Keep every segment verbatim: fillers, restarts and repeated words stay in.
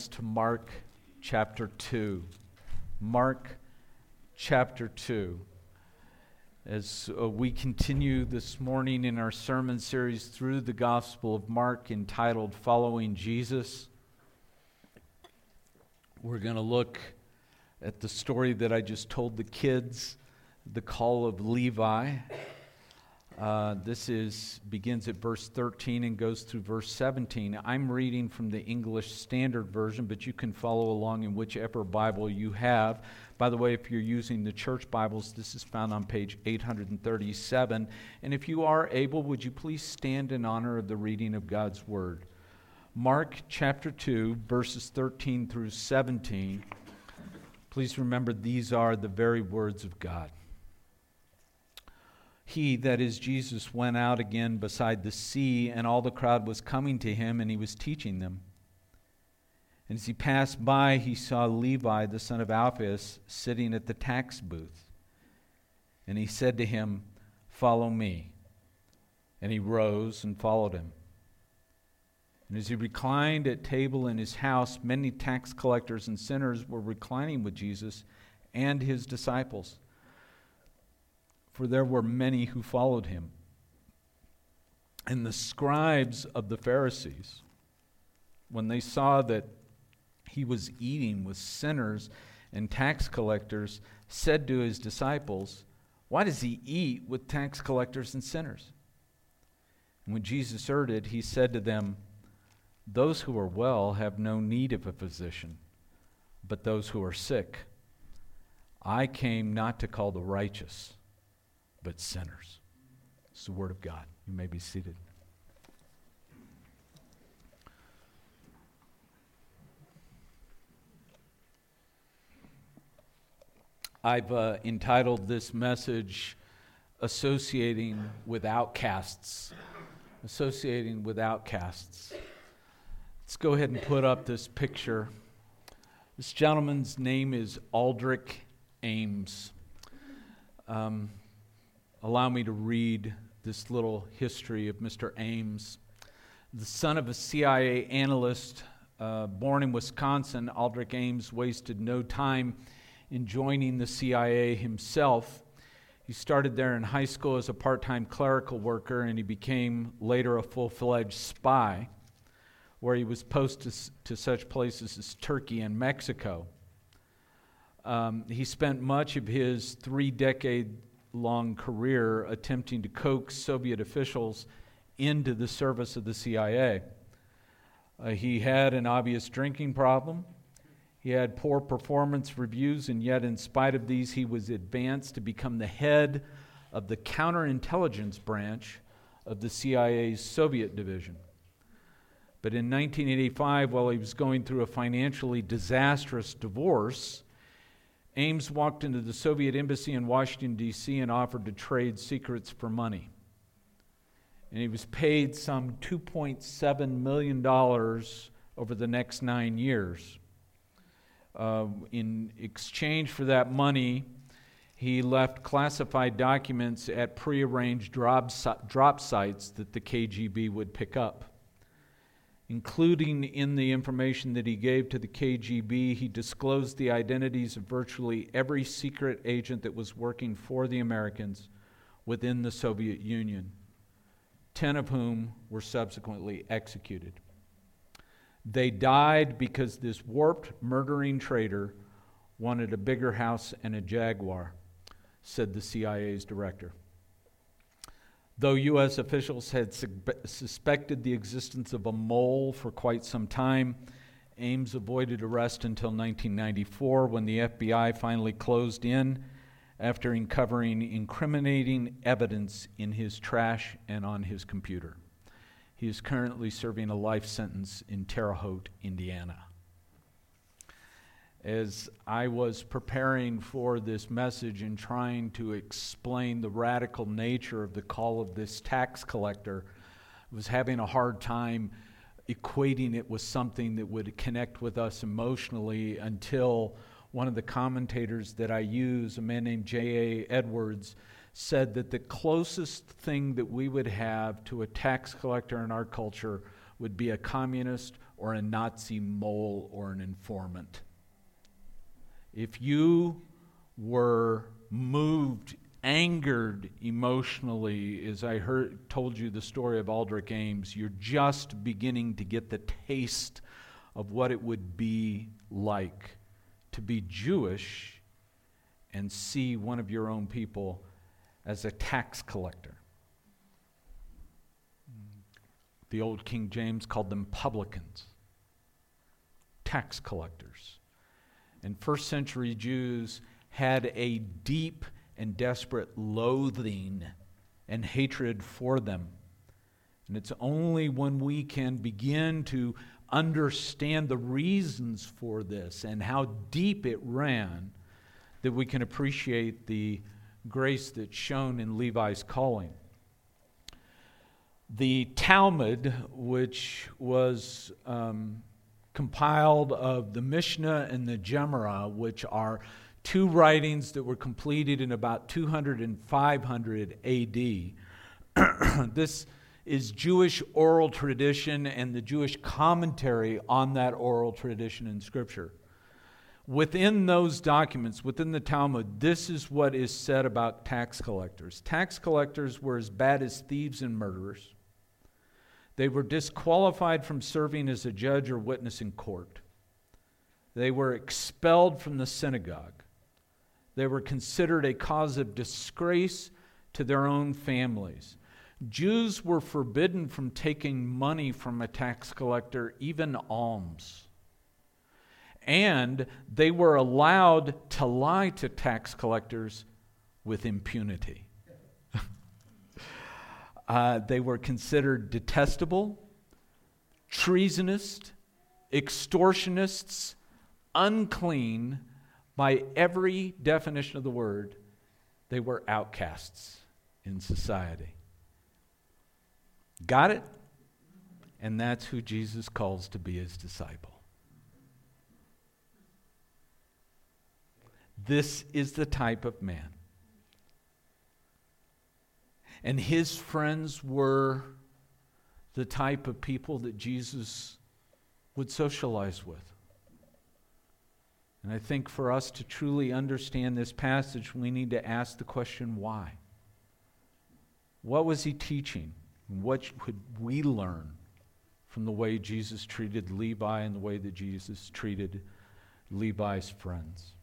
To Mark chapter two. Mark chapter two. As uh, we continue this morning in our sermon series through the Gospel of Mark entitled Following Jesus, we're going to look at the story that I just told the kids, the call of Levi. Uh, this is begins at verse thirteen and goes through verse seventeen. I'm reading from the English Standard Version, but you can follow along in whichever Bible you have. By the way, if you're using the church Bibles, this is found on page eight thirty-seven. And if you are able, would you please stand in honor of the reading of God's Word? Mark chapter two, verses thirteen through seventeen. Please remember, these are the very words of God. He, that is Jesus, went out again beside the sea, and all the crowd was coming to him, and he was teaching them. And as he passed by, he saw Levi, the son of Alphaeus, sitting at the tax booth. And he said to him, "Follow me." And he rose and followed him. And as he reclined at table in his house, many tax collectors and sinners were reclining with Jesus and his disciples. For there were many who followed him. And the scribes of the Pharisees, when they saw that he was eating with sinners and tax collectors, said to his disciples, "Why does he eat with tax collectors and sinners?" And when Jesus heard it, he said to them, "Those who are well have no need of a physician, but those who are sick. I came not to call the righteous, but sinners." It's the word of God. You may be seated. I've uh, entitled this message, Associating with Outcasts. Associating with Outcasts. Let's go ahead and put up this picture. This gentleman's name is Aldrich Ames. Um, Allow me to read this little history of Mister Ames. The son of a C I A analyst, uh, born in Wisconsin, Aldrich Ames wasted no time in joining the C I A himself. He started there in high school as a part-time clerical worker, and he became later a full-fledged spy, where he was posted to such places as Turkey and Mexico. Um, he spent much of his three-decade long career attempting to coax Soviet officials into the service of the C I A. Uh, he had an obvious drinking problem. He had poor performance reviews, and yet in spite of these, he was advanced to become the head of the counterintelligence branch of the C I A's Soviet division. But in nineteen eighty-five, while he was going through a financially disastrous divorce, Ames walked into the Soviet embassy in Washington, D C and offered to trade secrets for money. And he was paid some two point seven million dollars over the next nine years. Uh, in exchange for that money, he left classified documents at prearranged drop, drop sites that the K G B would pick up. Including in the information that he gave to the K G B, he disclosed the identities of virtually every secret agent that was working for the Americans within the Soviet Union, ten of whom were subsequently executed. They died because this warped, murdering traitor wanted a bigger house and a Jaguar, said the C I A's director. Though U S officials had su- suspected the existence of a mole for quite some time, Ames avoided arrest until nineteen ninety-four, when the F B I finally closed in after uncovering incriminating evidence in his trash and on his computer. He is currently serving a life sentence in Terre Haute, Indiana. As I was preparing for this message and trying to explain the radical nature of the call of this tax collector, I was having a hard time equating it with something that would connect with us emotionally until one of the commentators that I use, a man named J A Edwards, said that the closest thing that we would have to a tax collector in our culture would be a communist or a Nazi mole or an informant. If you were moved, angered emotionally, as I heard, told you the story of Aldrich Ames, you're just beginning to get the taste of what it would be like to be Jewish and see one of your own people as a tax collector. The old King James called them publicans, tax collectors. And first century Jews had a deep and desperate loathing and hatred for them. And it's only when we can begin to understand the reasons for this and how deep it ran that we can appreciate the grace that's shown in Levi's calling. The Talmud, which was um, compiled of the Mishnah and the Gemara, which are two writings that were completed in about two hundred and five hundred A D. This is Jewish oral tradition and the Jewish commentary on that oral tradition in Scripture. Within those documents, within the Talmud, this is what is said about tax collectors. Tax collectors were as bad as thieves and murderers. They were disqualified from serving as a judge or witness in court. They were expelled from the synagogue. They were considered a cause of disgrace to their own families. Jews were forbidden from taking money from a tax collector, even alms. And they were allowed to lie to tax collectors with impunity. uh, they were considered detestable, treasonous, extortionists, unclean. By every definition of the word, they were outcasts in society. Got it? And that's who Jesus calls to be his disciple. This is the type of man. And his friends were the type of people that Jesus would socialize with. And I think for us to truly understand this passage, we need to ask the question, why? What was he teaching? What could we learn from the way Jesus treated Levi and the way that Jesus treated Levi's friends?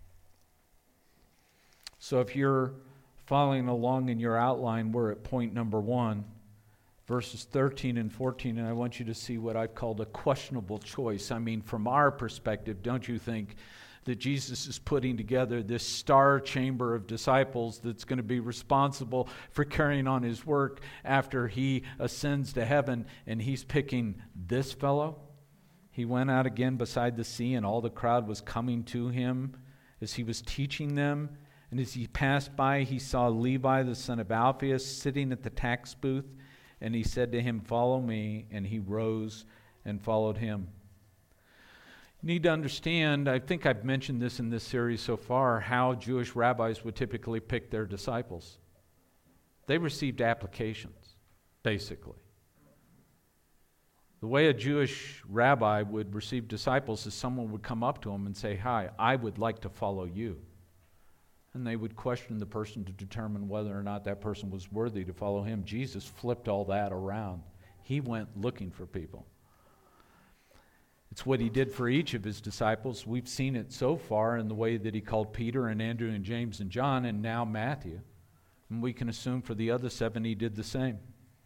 So if you're following along in your outline, we're at point number one, verses thirteen and fourteen, and I want you to see what I've called a questionable choice. I mean, from our perspective, don't you think that Jesus is putting together this star chamber of disciples that's going to be responsible for carrying on his work after he ascends to heaven, and he's picking this fellow? He went out again beside the sea, and all the crowd was coming to him as he was teaching them. And as he passed by, he saw Levi, the son of Alphaeus, sitting at the tax booth, and he said to him, "Follow me," and he rose and followed him. You need to understand, I think I've mentioned this in this series so far, how Jewish rabbis would typically pick their disciples. They received applications, basically. The way a Jewish rabbi would receive disciples is someone would come up to him and say, "Hi, I would like to follow you." And they would question the person to determine whether or not that person was worthy to follow him. Jesus flipped all that around. He went looking for people. It's what he did for each of his disciples. We've seen it so far in the way that he called Peter and Andrew and James and John, and now Matthew. And we can assume for the other seven he did the same.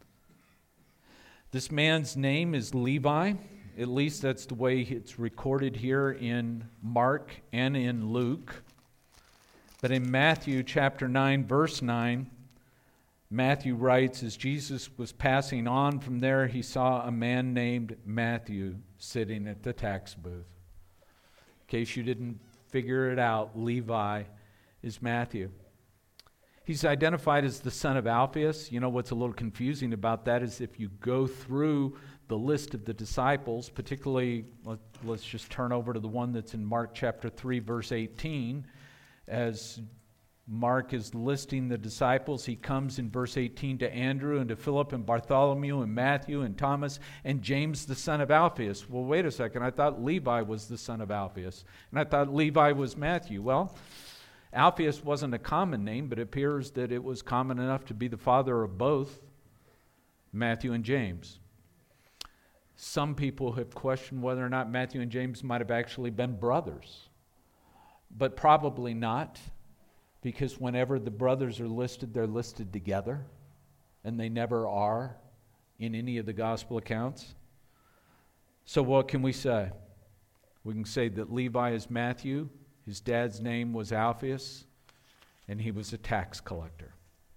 This man's name is Levi. At least that's the way it's recorded here in Mark and in Luke. But in Matthew chapter nine, verse nine, Matthew writes, as Jesus was passing on from there, he saw a man named Matthew sitting at the tax booth. In case you didn't figure it out, Levi is Matthew. He's identified as the son of Alphaeus. You know what's a little confusing about that is if you go through the list of the disciples, particularly, let, let's just turn over to the one that's in Mark chapter three, verse eighteen, as Mark is listing the disciples. He comes in verse eighteen to Andrew and to Philip and Bartholomew and Matthew and Thomas and James the son of Alphaeus. Well, wait a second. I thought Levi was the son of Alphaeus. And I thought Levi was Matthew. Well, Alphaeus wasn't a common name, but it appears that it was common enough to be the father of both Matthew and James. Some people have questioned whether or not Matthew and James might have actually been brothers, but probably not, because whenever the brothers are listed, they're listed together, and they never are in any of the gospel accounts. So what can we say? We can say that Levi is Matthew, his dad's name was Alphaeus, and he was a tax collector.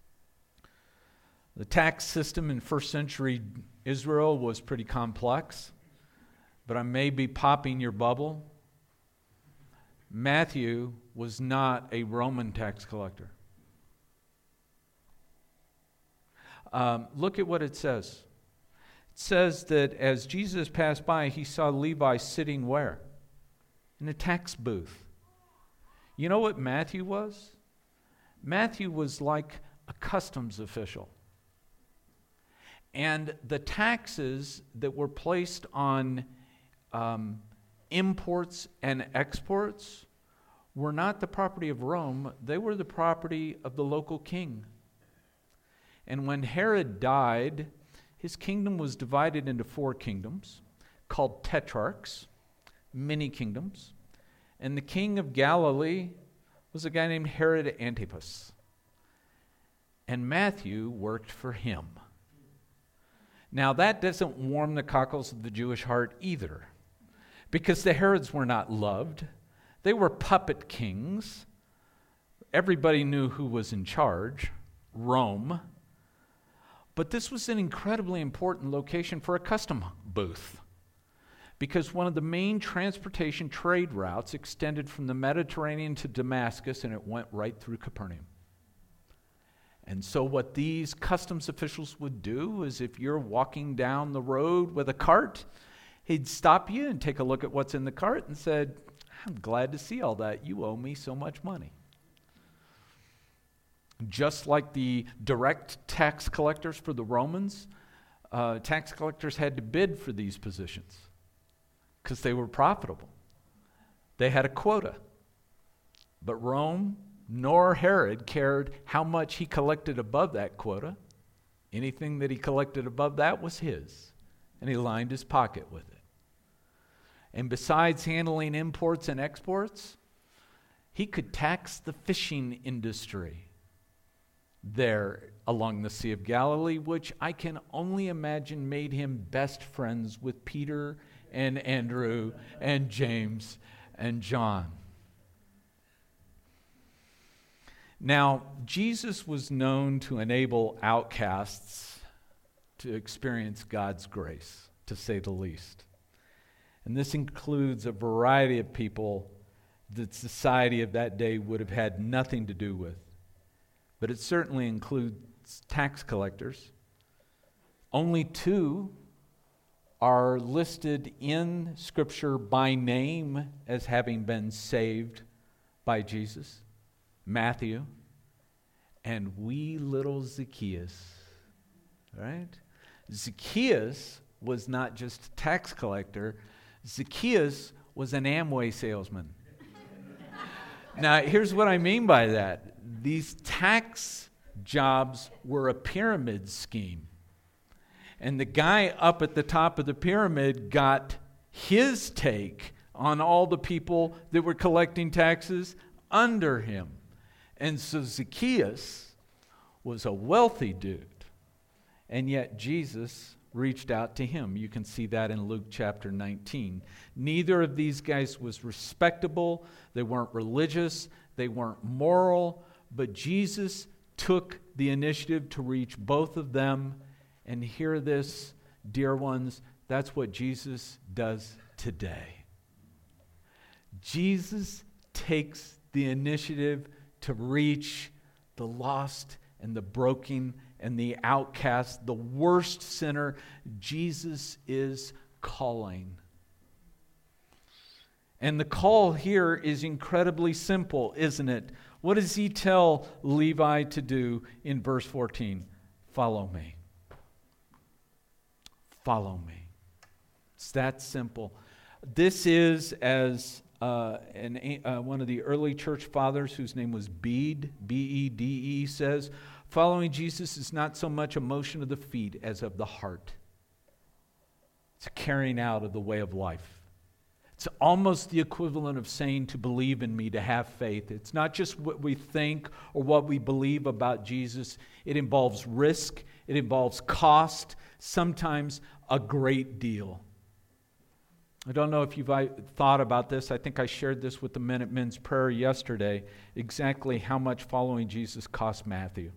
The tax system in first century Israel was pretty complex, but I may be popping your bubble. Matthew was not a Roman tax collector. Um, look at what it says. It says that as Jesus passed by, he saw Levi sitting where? In a tax booth. You know what Matthew was? Matthew was like a customs official. And the taxes that were placed on um, imports and exports were not the property of Rome. They were the property of the local king. And when Herod died, his kingdom was divided into four kingdoms called tetrarchs, many kingdoms. And the king of Galilee was a guy named Herod Antipas. And Matthew worked for him. Now, that doesn't warm the cockles of the Jewish heart either, because the Herods were not loved. They were puppet kings. Everybody knew who was in charge, Rome. But this was an incredibly important location for a custom booth, because one of the main transportation trade routes extended from the Mediterranean to Damascus, and it went right through Capernaum. And so what these customs officials would do is, if you're walking down the road with a cart, he'd stop you and take a look at what's in the cart and said, I'm glad to see all that. You owe me so much money. Just like the direct tax collectors for the Romans, uh, tax collectors had to bid for these positions because they were profitable. They had a quota. But Rome nor Herod cared how much he collected above that quota. Anything that he collected above that was his, and he lined his pocket with it. And besides handling imports and exports, he could tax the fishing industry there along the Sea of Galilee, which I can only imagine made him best friends with Peter and Andrew and James and John. Now, Jesus was known to enable outcasts to experience God's grace, to say the least. And this includes a variety of people that society of that day would have had nothing to do with. But it certainly includes tax collectors. Only two are listed in Scripture by name as having been saved by Jesus. Matthew and wee little Zacchaeus, right? Zacchaeus was not just a tax collector. Zacchaeus was an Amway salesman. Now, here's what I mean by that. These tax jobs were a pyramid scheme. And the guy up at the top of the pyramid got his take on all the people that were collecting taxes under him. And so Zacchaeus was a wealthy dude, and yet Jesus reached out to him. You can see that in Luke chapter nineteen. Neither of these guys was respectable. They weren't religious. They weren't moral. But Jesus took the initiative to reach both of them. And hear this, dear ones, that's what Jesus does today. Jesus takes the initiative to reach the lost and the broken and the outcast, the worst sinner. Jesus is calling. And the call here is incredibly simple, isn't it? What does he tell Levi to do in verse fourteen? Follow me. Follow me. It's that simple. This is, as uh, an, uh, one of the early church fathers, whose name was Bede, B E D E, says, following Jesus is not so much a motion of the feet as of the heart. It's a carrying out of the way of life. It's almost the equivalent of saying to believe in me, to have faith. It's not just what we think or what we believe about Jesus. It involves risk. It involves cost, sometimes a great deal. I don't know if you've thought about this. I think I shared this with the men at Men's Prayer yesterday, exactly how much following Jesus cost Matthew.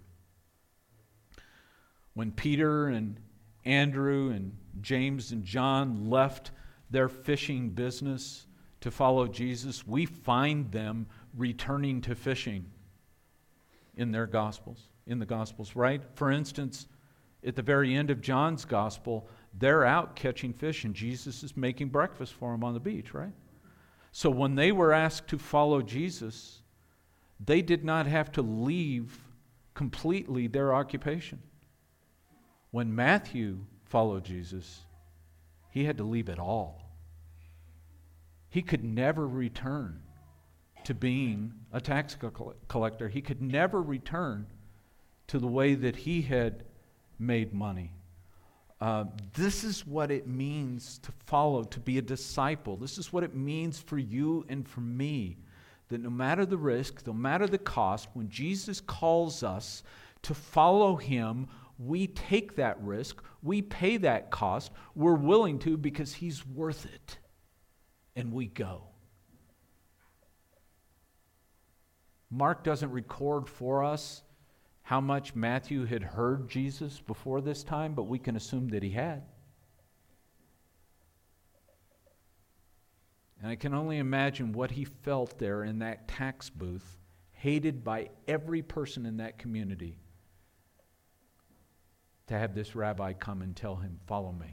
When Peter and Andrew and James and John left their fishing business to follow Jesus, we find them returning to fishing in their Gospels, in the Gospels, right? For instance, at the very end of John's Gospel, they're out catching fish and Jesus is making breakfast for them on the beach, right? So when they were asked to follow Jesus, they did not have to leave completely their occupation. When Matthew followed Jesus, he had to leave it all. He could never return to being a tax collector. He could never return to the way that he had made money. Uh, this is what it means to follow, to be a disciple. This is what it means for you and for me, that no matter the risk, no matter the cost, when Jesus calls us to follow him, we take that risk, we pay that cost, we're willing to because he's worth it, and we go. Mark doesn't record for us how much Matthew had heard Jesus before this time, but we can assume that he had. And I can only imagine what he felt there in that tax booth, hated by every person in that community, to have this rabbi come and tell him, follow me.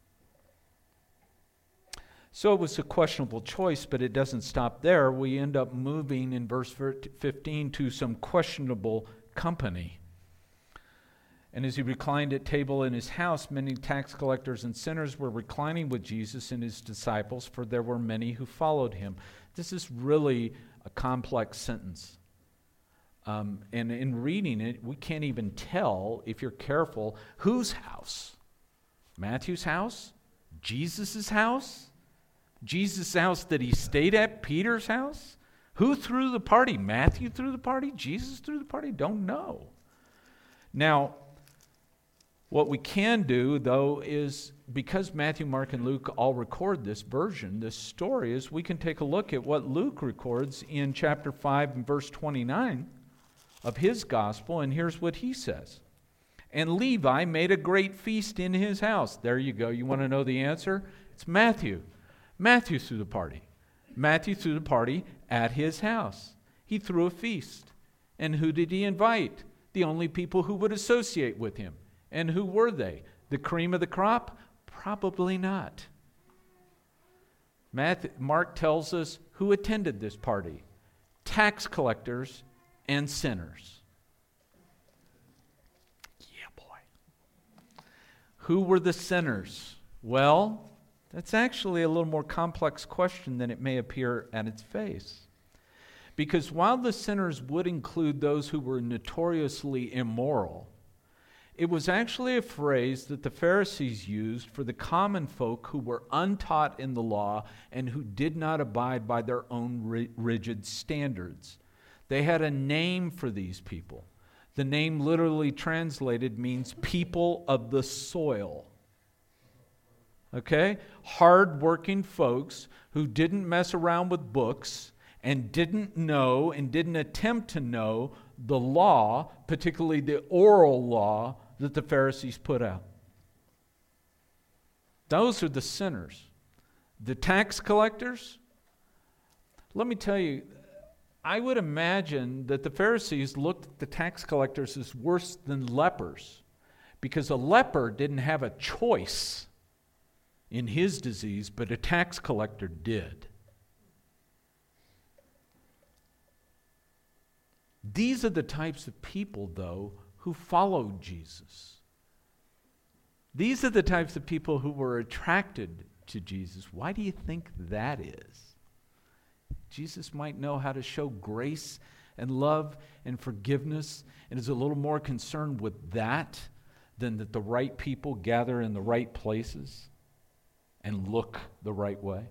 So it was a questionable choice, but it doesn't stop there. We end up moving in verse fifteen to some questionable company. And as he reclined at table in his house, many tax collectors and sinners were reclining with Jesus and his disciples, for there were many who followed him. This is really a complex sentence. Um, and in reading it, we can't even tell, if you're careful, whose house? Matthew's house? Jesus' house? Jesus' house that he stayed at? Peter's house? Who threw the party? Matthew threw the party? Jesus threw the party? Don't know. Now, what we can do, though, is because Matthew, Mark, and Luke all record this version, this story, is we can take a look at what Luke records in chapter five and verse twenty-nine of his gospel, and here's what he says. And Levi made a great feast in his house. There you go. You want to know the answer? It's Matthew. Matthew threw the party. Matthew threw the party at his house. He threw a feast. And who did he invite? The only people who would associate with him. And who were they? The cream of the crop? Probably not. Matthew, Mark tells us who attended this party. Tax collectors and sinners. Yeah, boy. Who were the sinners? Well, that's actually a little more complex question than it may appear at its face. Because while the sinners would include those who were notoriously immoral, it was actually a phrase that the Pharisees used for the common folk who were untaught in the law and who did not abide by their own ri- rigid standards. They had a name for these people. The name literally translated means people of the soil. Okay? Hard-working folks who didn't mess around with books and didn't know and didn't attempt to know the law, particularly the oral law that the Pharisees put out. Those are the sinners. The tax collectors, let me tell you, I would imagine that the Pharisees looked at the tax collectors as worse than lepers, because a leper didn't have a choice in his disease, but a tax collector did. These are the types of people, though, who followed Jesus. These are the types of people who were attracted to Jesus. Why do you think that is? Jesus might know how to show grace and love and forgiveness and is a little more concerned with that than that the right people gather in the right places and look the right way.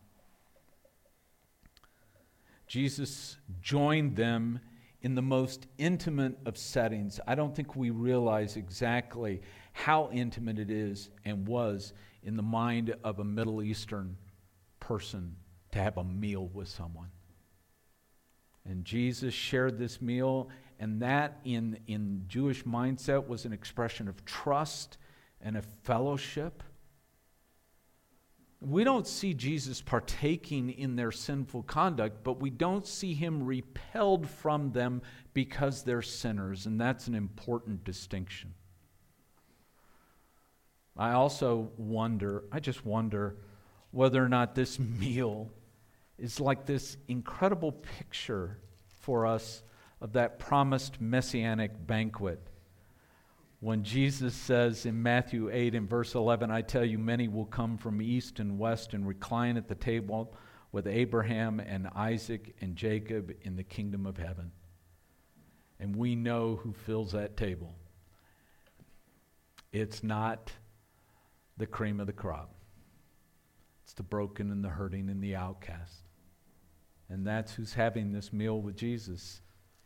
Jesus joined them in the most intimate of settings. I don't think we realize exactly how intimate it is and was in the mind of a Middle Eastern person to have a meal with someone. And Jesus shared this meal, and that in, in Jewish mindset was an expression of trust and of fellowship. We don't see Jesus partaking in their sinful conduct, but we don't see him repelled from them because they're sinners, and that's an important distinction. I also wonder, I just wonder whether or not this meal is like this incredible picture for us of that promised messianic banquet. When Jesus says in Matthew eight and verse eleven, I tell you, many will come from east and west and recline at the table with Abraham and Isaac and Jacob in the kingdom of heaven. And we know who fills that table. It's not the cream of the crop. It's the broken and the hurting and the outcast. And that's who's having this meal with Jesus.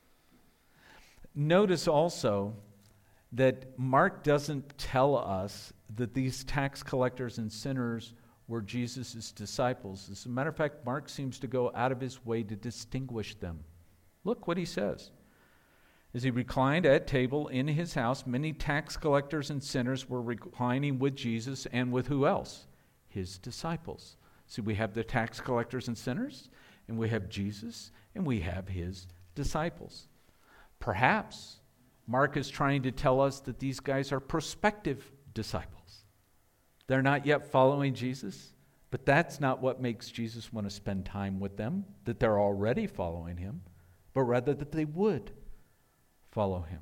Notice also that Mark doesn't tell us that these tax collectors and sinners were Jesus' disciples. As a matter of fact, Mark seems to go out of his way to distinguish them. Look what he says. As he reclined at table in his house, many tax collectors and sinners were reclining with Jesus, and with who else? His disciples. See, we have the tax collectors and sinners, and we have Jesus, and we have his disciples. Perhaps Mark is trying to tell us that these guys are prospective disciples. They're not yet following Jesus, but that's not what makes Jesus want to spend time with them, that they're already following him, but rather that they would follow him.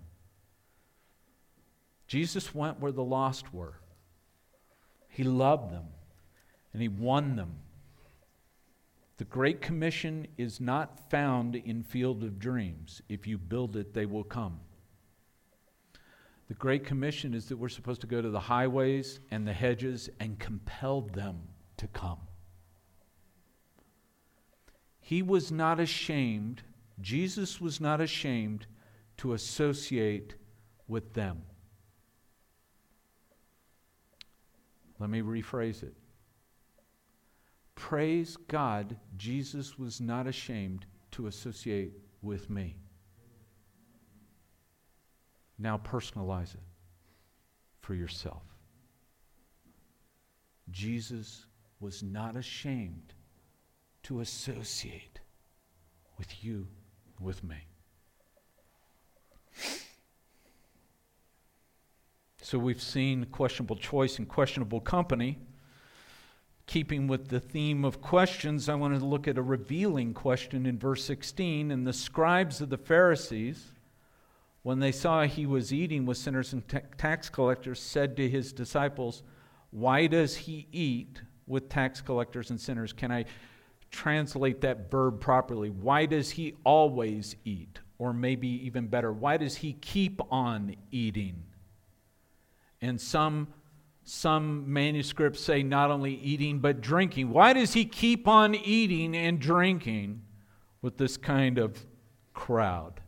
Jesus went where the lost were. He loved them, and he won them. The Great Commission is not found in Field of Dreams. If you build it, they will come. The Great Commission is that we're supposed to go to the highways and the hedges and compel them to come. He was not ashamed, Jesus was not ashamed to associate with them. Let me rephrase it. Praise God, Jesus was not ashamed to associate with me. Now personalize it for yourself. Jesus was not ashamed to associate with you, with me. So we've seen questionable choice and questionable company. Keeping with the theme of questions, I wanted to look at a revealing question in verse sixteen. And the scribes of the Pharisees, when they saw he was eating with sinners and ta- tax collectors, said to his disciples, why does he eat with tax collectors and sinners? Can I translate that verb properly? Why does he always eat? Or maybe even better, why does he keep on eating? And some Some manuscripts say not only eating, but drinking. Why does he keep on eating and drinking with this kind of crowd?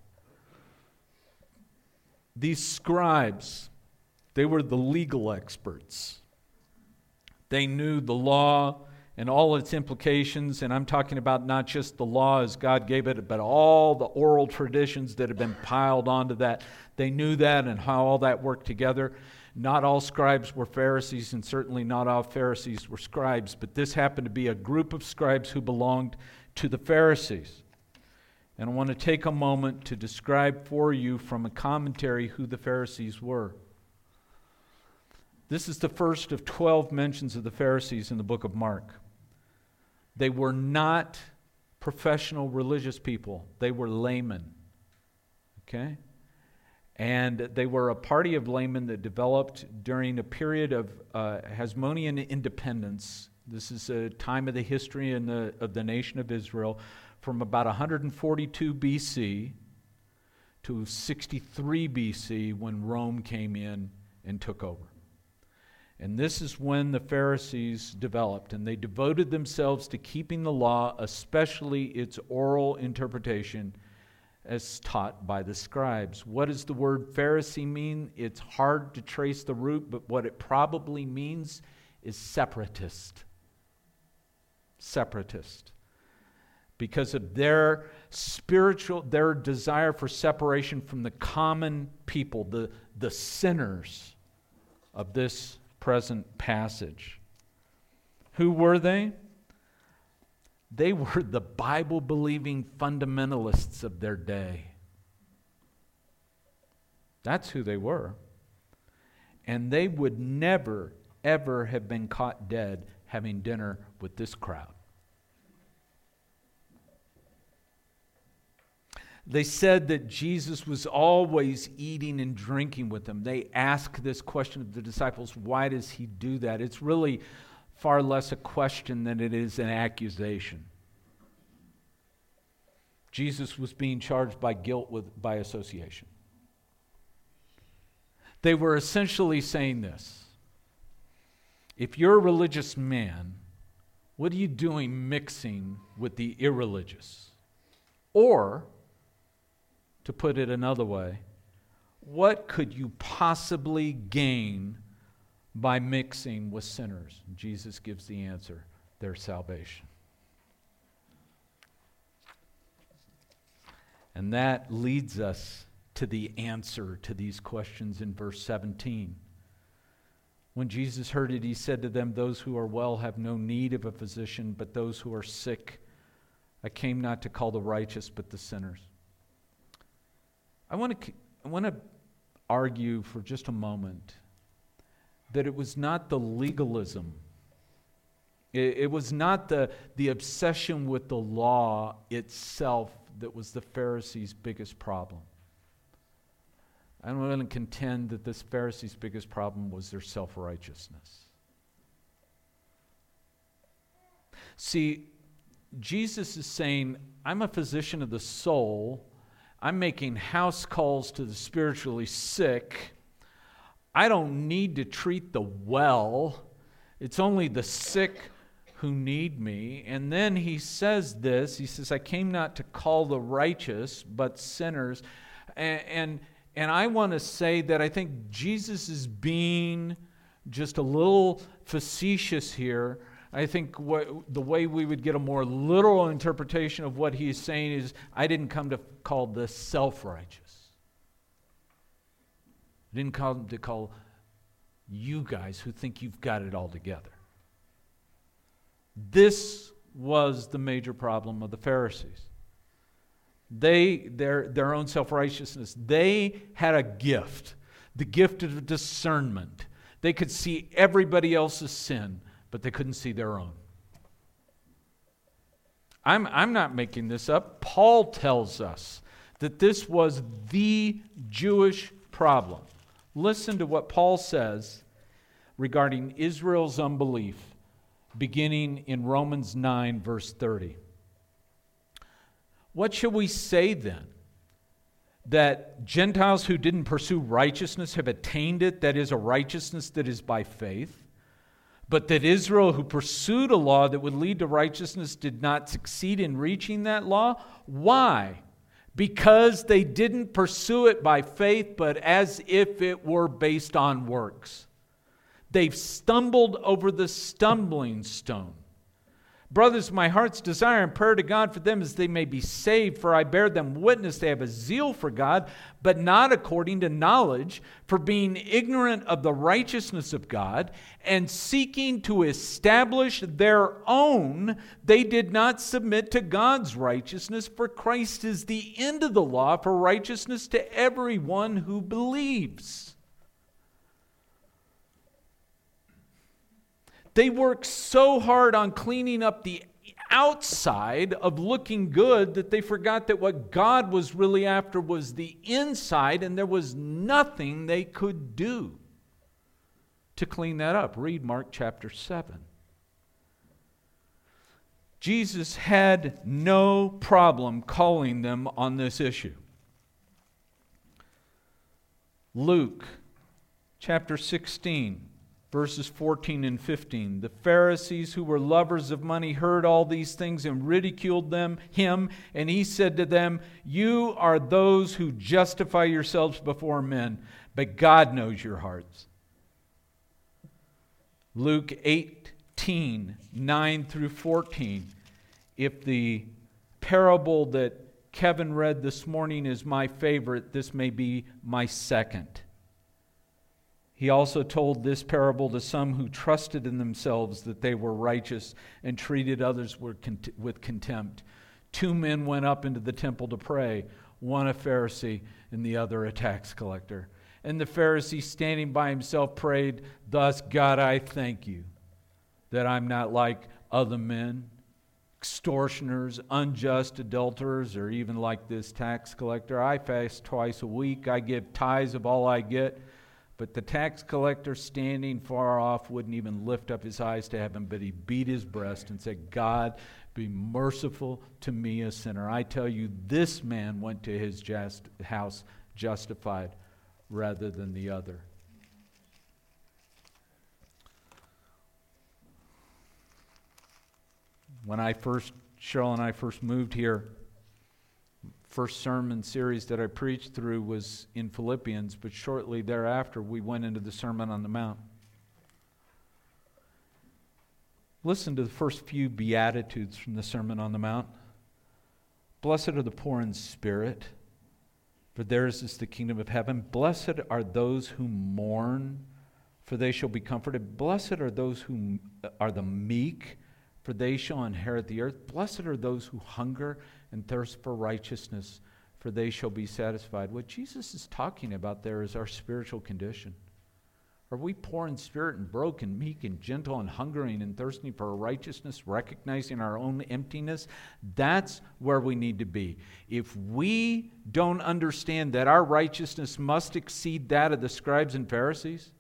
These scribes, they were the legal experts. They knew the law and all its implications, and I'm talking about not just the law as God gave it, but all the oral traditions that have been piled onto that. They knew that and how all that worked together. Not all scribes were Pharisees, and certainly not all Pharisees were scribes, but this happened to be a group of scribes who belonged to the Pharisees. And I want to take a moment to describe for you from a commentary who the Pharisees were. This is the first of twelve mentions of the Pharisees in the book of Mark. They were not professional religious people. They were laymen. Okay? And they were a party of laymen that developed during a period of uh, Hasmonean independence. This is a time of the history in the, of the nation of Israel from about one hundred forty-two B C to sixty-three B C when Rome came in and took over. And this is when the Pharisees developed, and they devoted themselves to keeping the law, especially its oral interpretation as taught by the scribes. What does the word Pharisee mean? It's hard to trace the root, but what it probably means is separatist. Separatist. Because of their spiritual, their desire for separation from the common people, the, the sinners of this present passage. Who were they? They were the Bible-believing fundamentalists of their day. That's who they were. And they would never, ever have been caught dead having dinner with this crowd. They said that Jesus was always eating and drinking with them. They asked this question of the disciples, why does he do that? It's really far less a question than it is an accusation. Jesus was being charged by guilt with, by association. They were essentially saying this: if you're a religious man, what are you doing mixing with the irreligious? Or, to put it another way, what could you possibly gain by mixing with sinners? Jesus gives the answer: their salvation. And that leads us to the answer to these questions in verse seventeen. When Jesus heard it, he said to them, those who are well have no need of a physician, but those who are sick. I came not to call the righteous, but the sinners. I want to, I want to argue for just a moment that it was not the legalism. It, it was not the, the obsession with the law itself that was the Pharisees' biggest problem. I don't want to contend that this Pharisees' biggest problem was their self-righteousness. See, Jesus is saying, I'm a physician of the soul. I'm making house calls to the spiritually sick. I don't need to treat the well. It's only the sick who need me. And then he says this, he says, I came not to call the righteous, but sinners. And, and, and I want to say that I think Jesus is being just a little facetious here. I think what, the way we would get a more literal interpretation of what he's saying is, I didn't come to call the self-righteous. I didn't come to call you guys who think you've got it all together. This was the major problem of the Pharisees. They, their, their own self-righteousness, they had a gift, the gift of discernment. They could see everybody else's sin, but they couldn't see their own. I'm, I'm not making this up. Paul tells us that this was the Jewish problem. Listen to what Paul says regarding Israel's unbelief, beginning in Romans nine, verse thirty. What shall we say then? That Gentiles who didn't pursue righteousness have attained it, that is, a righteousness that is by faith? But that Israel, who pursued a law that would lead to righteousness, did not succeed in reaching that law? Why? Because they didn't pursue it by faith, but as if it were based on works. They've stumbled over the stumbling stone. Brothers, my heart's desire and prayer to God for them is they may be saved, for I bear them witness they have a zeal for God, but not according to knowledge, for being ignorant of the righteousness of God, and seeking to establish their own, they did not submit to God's righteousness, for Christ is the end of the law for righteousness to everyone who believes. They work so hard on cleaning up the outside of looking good that they forgot that what God was really after was the inside, and there was nothing they could do to clean that up. Read Mark chapter seven. Jesus had no problem calling them on this issue. Luke chapter sixteen, verses fourteen and fifteen. The Pharisees, who were lovers of money, heard all these things and ridiculed them, him, and he said to them, "You are those who justify yourselves before men, but God knows your hearts." Luke eighteen, nine through fourteen. If the parable that Kevin read this morning is my favorite, this may be my second. He also told this parable to some who trusted in themselves that they were righteous and treated others with contempt. Two men went up into the temple to pray, one a Pharisee and the other a tax collector. And the Pharisee, standing by himself, prayed, "Thus, God, I thank you that I'm not like other men, extortioners, unjust adulterers, or even like this tax collector. I fast twice a week. I give tithes of all I get." But the tax collector, standing far off, wouldn't even lift up his eyes to heaven, but he beat his breast and said, "God, be merciful to me, a sinner." I tell you, this man went to his just house justified rather than the other. When I first, Cheryl and I first moved here, first sermon series that I preached through was in Philippians, but shortly thereafter we went into the Sermon on the Mount. Listen to the first few Beatitudes from the Sermon on the Mount. "Blessed are the poor in spirit, for theirs is the kingdom of heaven. Blessed are those who mourn, for they shall be comforted. Blessed are those who are the meek, for they shall inherit the earth. Blessed are those who hunger and thirst for righteousness, for they shall be satisfied." What Jesus is talking about there is our spiritual condition. Are we poor in spirit and broken, meek and gentle and hungering and thirsting for righteousness, recognizing our own emptiness? That's where we need to be. If we don't understand that our righteousness must exceed that of the scribes and Pharisees,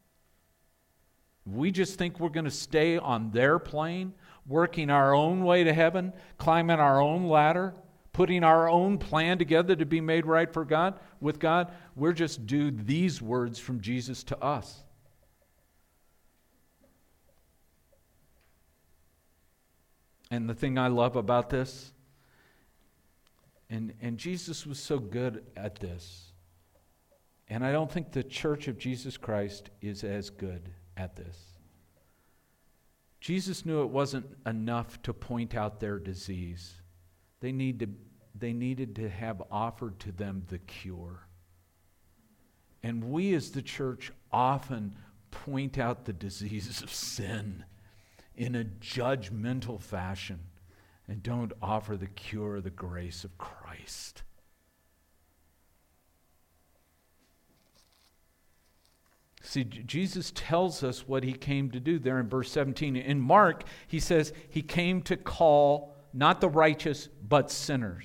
we just think we're going to stay on their plane, working our own way to heaven, climbing our own ladder, putting our own plan together to be made right for God, with God, we're just due these words from Jesus to us. And the thing I love about this, and, and Jesus was so good at this, and I don't think the Church of Jesus Christ is as good at this. Jesus knew it wasn't enough to point out their disease. They need to, they needed to have offered to them the cure. And we as the church often point out the diseases of sin in a judgmental fashion and don't offer the cure of the grace of Christ. See, Jesus tells us what he came to do there in verse seventeen. In Mark, he says he came to call not the righteous, but sinners.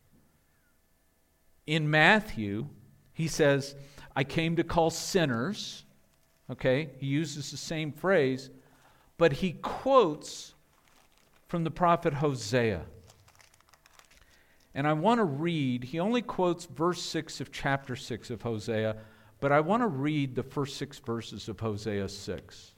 In Matthew, he says, I came to call sinners. Okay, he uses the same phrase, but he quotes from the prophet Hosea. And I want to read, he only quotes verse six of chapter six of Hosea, but I want to read the first six verses of Hosea six.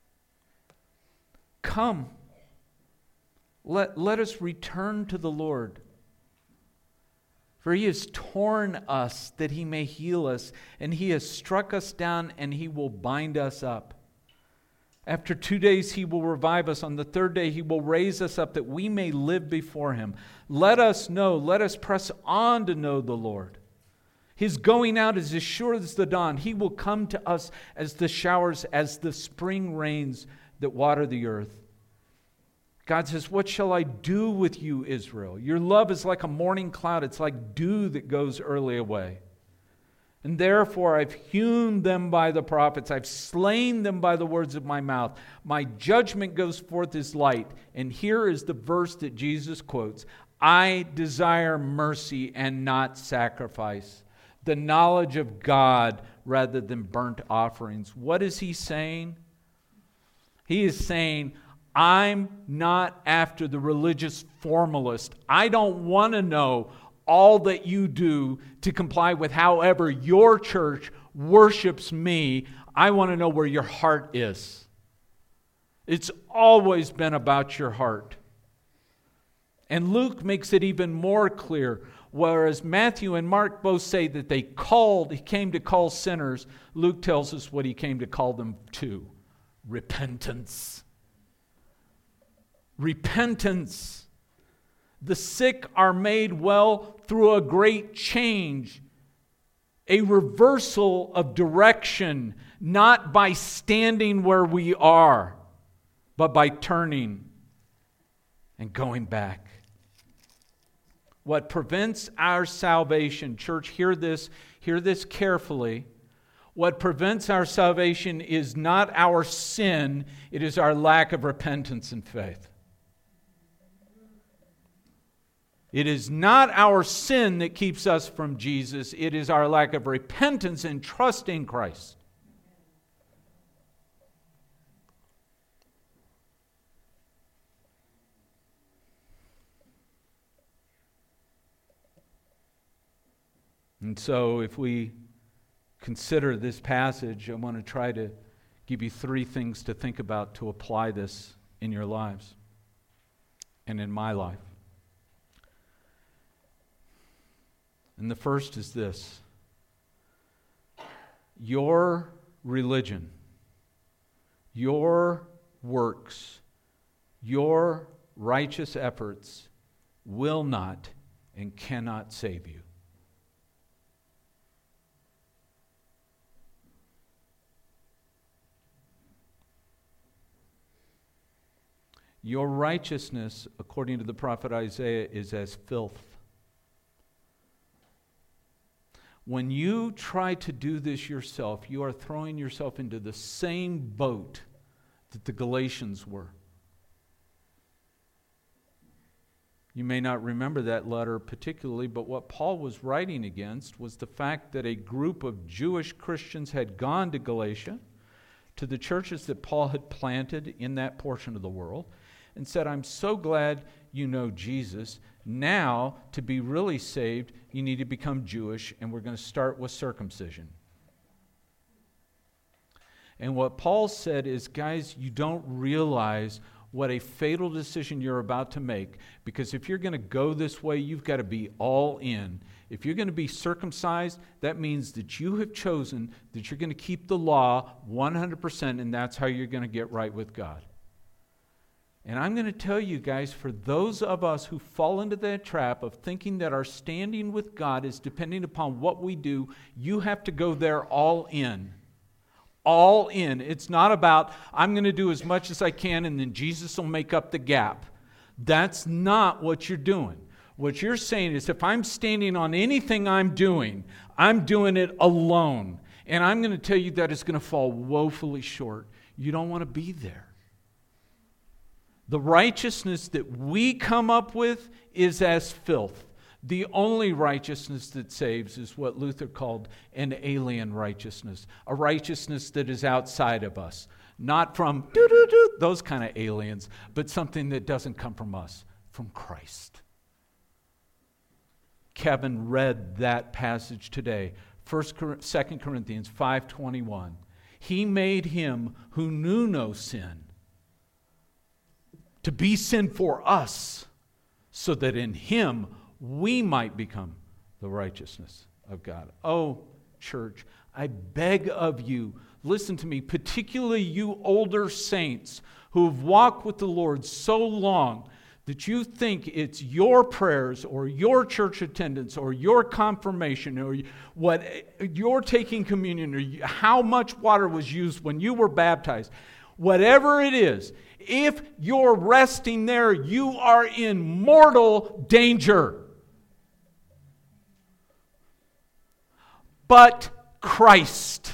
Come, let, let us return to the Lord. For he has torn us that he may heal us, and he has struck us down and he will bind us up. After two days he will revive us. On the third day he will raise us up that we may live before him. Let us know, let us press on to know the Lord. His going out is as sure as the dawn. He will come to us as the showers, as the spring rains that water the earth. God says, what shall I do with you, Israel? Your love is like a morning cloud. It's like dew that goes early away. And therefore I've hewn them by the prophets. I've slain them by the words of my mouth. My judgment goes forth as light. And here is the verse that Jesus quotes. I desire mercy and not sacrifice, the knowledge of God rather than burnt offerings. What is he saying? He is saying, I'm not after the religious formalist. I don't want to know all that you do to comply with however your church worships me. I want to know where your heart is. It's always been about your heart. And Luke makes it even more clear. Whereas Matthew and Mark both say that they called, he came to call sinners, Luke tells us what he came to call them to. Repentance. Repentance. The sick are made well through a great change, a reversal of direction, not by standing where we are, but by turning and going back. What prevents our salvation, church, hear this, hear this carefully. What prevents our salvation is not our sin, it is our lack of repentance and faith. It is not our sin that keeps us from Jesus. It is our lack of repentance and trust in Christ. And so if we consider this passage, I want to try to give you three things to think about to apply this in your lives and in my life. And the first is this: your religion, your works, your righteous efforts will not and cannot save you. Your righteousness, according to the prophet Isaiah, is as filth. When you try to do this yourself, you are throwing yourself into the same boat that the Galatians were. You may not remember that letter particularly, but what Paul was writing against was the fact that a group of Jewish Christians had gone to Galatia, to the churches that Paul had planted in that portion of the world, and said, I'm so glad you know Jesus. Now, to be really saved, you need to become Jewish, and we're going to start with circumcision. And what Paul said is, guys, you don't realize what a fatal decision you're about to make, because if you're going to go this way, you've got to be all in. If you're going to be circumcised, that means that you have chosen that you're going to keep the law one hundred percent, and that's how you're going to get right with God. And I'm going to tell you guys, for those of us who fall into that trap of thinking that our standing with God is depending upon what we do, you have to go there all in. All in. It's not about, I'm going to do as much as I can and then Jesus will make up the gap. That's not what you're doing. What you're saying is, if I'm standing on anything I'm doing, I'm doing it alone. And I'm going to tell you that it's going to fall woefully short. You don't want to be there. The righteousness that we come up with is as filth. The only righteousness that saves is what Luther called an alien righteousness, a righteousness that is outside of us, not from doo-doo-doo, those kind of aliens, but something that doesn't come from us, from Christ. Kevin read that passage today, First, Second Corinthians five twenty-one. He made him who knew no sin to be sin for us, so that in him we might become the righteousness of God. Oh, church, I beg of you, listen to me, particularly you older saints who have walked with the Lord so long that you think it's your prayers or your church attendance or your confirmation or what you're taking communion or how much water was used when you were baptized. Whatever it is, if you're resting there, you are in mortal danger. but Christ.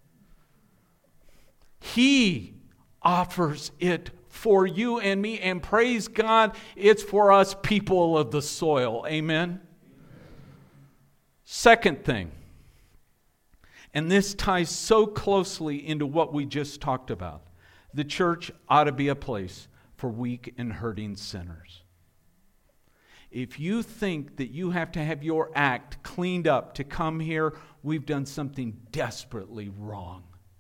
He offers it for you and me, and praise God, it's for us people of the soil. Amen? Second thing, and this ties so closely into what we just talked about. The church ought to be a place for weak and hurting sinners. If you think that you have to have your act cleaned up to come here, we've done something desperately wrong.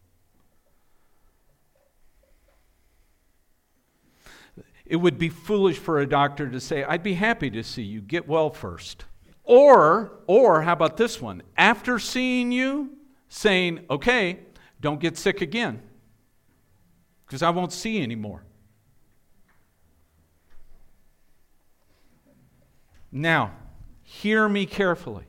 It would be foolish for a doctor to say, I'd be happy to see you. Get well first. Or, or how about this one? After seeing you, saying, okay, don't get sick again, because I won't see you anymore. Now, hear me carefully.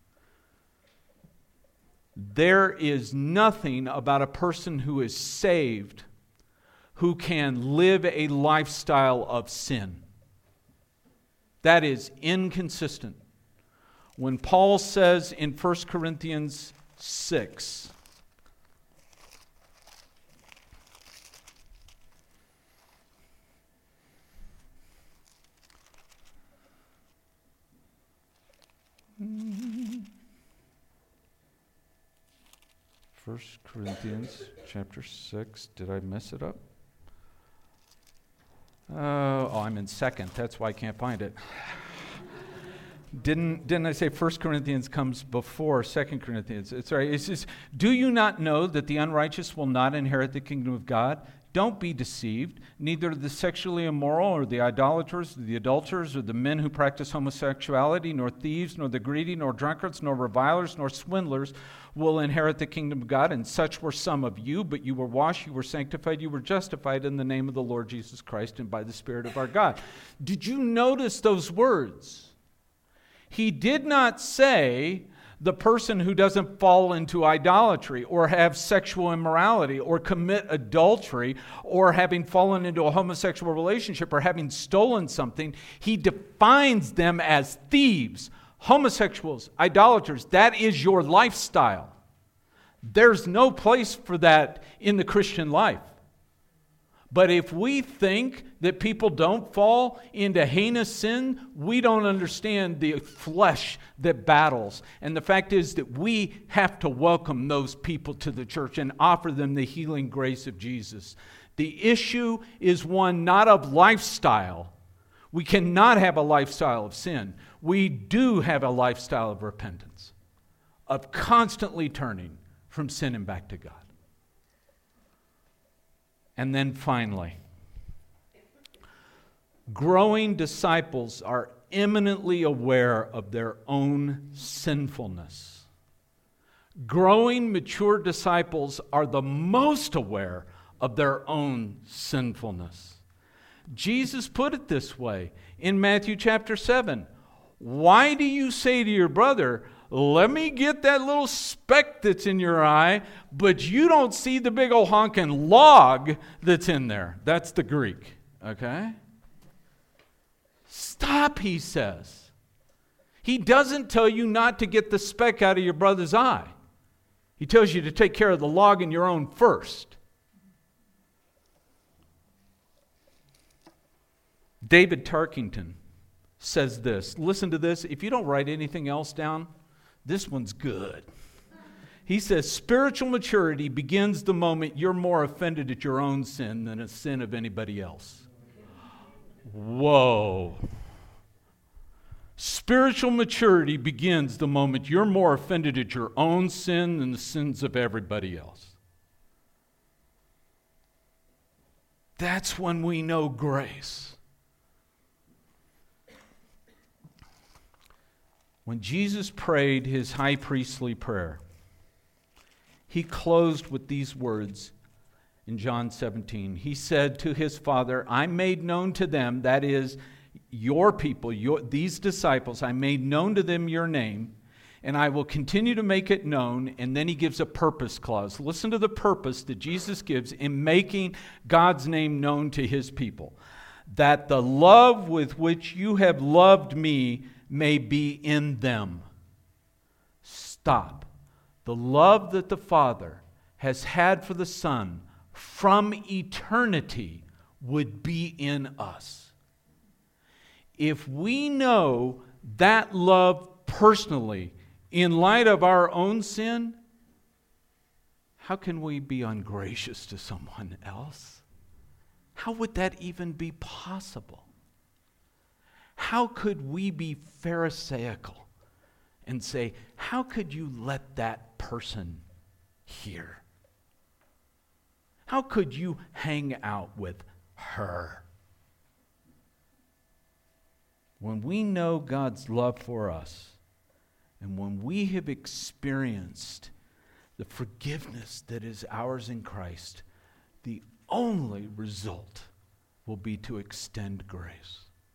There is nothing about a person who is saved who can live a lifestyle of sin. That is inconsistent. When Paul says in First Corinthians six, First Corinthians chapter six, did I mess it up? Uh, oh, I'm in second. That's why I can't find it. Didn't didn't I say First Corinthians comes before Second Corinthians? It's right. It says, do you not know that the unrighteous will not inherit the kingdom of God? Don't be deceived. Neither the sexually immoral or the idolaters, or the adulterers, or the men who practice homosexuality, nor thieves, nor the greedy, nor drunkards, nor revilers, nor swindlers will inherit the kingdom of God. And such were some of you, but you were washed, you were sanctified, you were justified in the name of the Lord Jesus Christ and by the Spirit of our God. Did you notice those words? He did not say the person who doesn't fall into idolatry or have sexual immorality or commit adultery or having fallen into a homosexual relationship or having stolen something. He defines them as thieves, homosexuals, idolaters. That is your lifestyle. There's no place for that in the Christian life. But if we think that people don't fall into heinous sin, we don't understand the flesh that battles. And the fact is that we have to welcome those people to the church and offer them the healing grace of Jesus. The issue is one not of lifestyle. We cannot have a lifestyle of sin. We do have a lifestyle of repentance, of constantly turning from sin and back to God. And then finally, growing disciples are eminently aware of their own sinfulness. Growing mature disciples are the most aware of their own sinfulness. Jesus put it this way in Matthew chapter seven. Why do you say to your brother, let me get that little speck that's in your eye, but you don't see the big old honking log that's in there? That's the Greek, okay? Stop, he says. He doesn't tell you not to get the speck out of your brother's eye. He tells you to take care of the log in your own first. David Tarkington says this. Listen to this. If you don't write anything else down, this one's good. He says, spiritual maturity begins the moment you're more offended at your own sin than a sin of anybody else. Whoa. Spiritual maturity begins the moment you're more offended at your own sin than the sins of everybody else. That's when we know grace. When Jesus prayed his high priestly prayer, he closed with these words in John seventeen. He said to his Father, I made known to them, that is, your people, your, these disciples, I made known to them your name, and I will continue to make it known. And then he gives a purpose clause. Listen to the purpose that Jesus gives in making God's name known to his people. That the love with which you have loved me may be in them. Stop. the love that the Father has had for the Son from eternity would be in us. If we know that love personally in light of our own sin, how can we be ungracious to someone else? How would that even be possible? How could we be Pharisaical and say, how could you let that person hear? How could you hang out with her? When we know God's love for us, and when we have experienced the forgiveness that is ours in Christ, the only result will be to extend grace.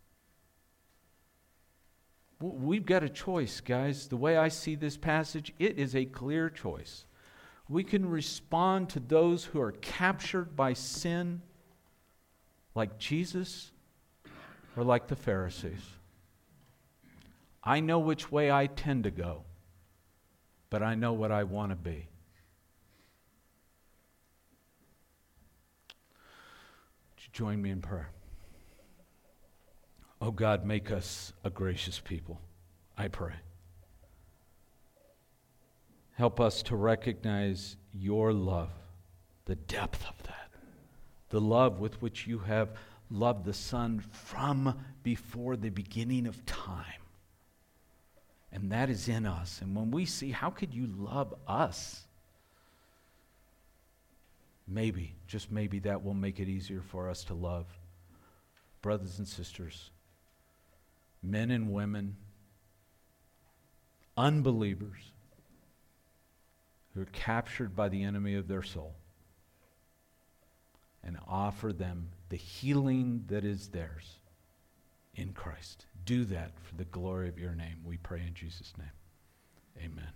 We've got a choice, guys. The way I see this passage, it is a clear choice. We can respond to those who are captured by sin like Jesus or like the Pharisees. I know which way I tend to go, but I know what I want to be. Would you join me in prayer? Oh God, make us a gracious people, I pray. Help us to recognize your love, the depth of that, the love with which you have loved the Son from before the beginning of time. And that is in us. And when we see, how could you love us? Maybe, just maybe that will make it easier for us to love brothers and sisters, men and women, unbelievers who are captured by the enemy of their soul, and offer them the healing that is theirs in Christ. Do that for the glory of your name. We pray in Jesus' name. Amen.